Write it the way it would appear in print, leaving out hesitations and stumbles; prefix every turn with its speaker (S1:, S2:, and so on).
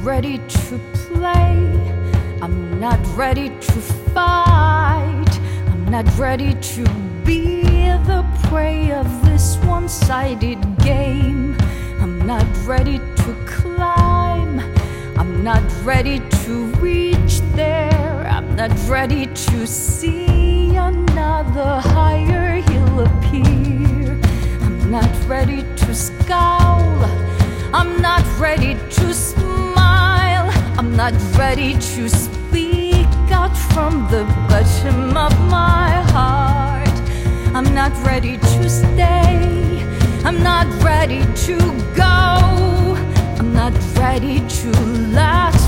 S1: ready to play. I'm not ready to fight. I'm not ready to be the prey of this one-sided game. I'm not ready to climb. I'm not ready to reach there. I'm not ready to see another higher hill appear. I'm not ready to scowl. I'm not ready to smile. I'm not ready to speak out from the bottom of my heart. I'm not ready to stay. I'm not ready to go. I'm not ready to last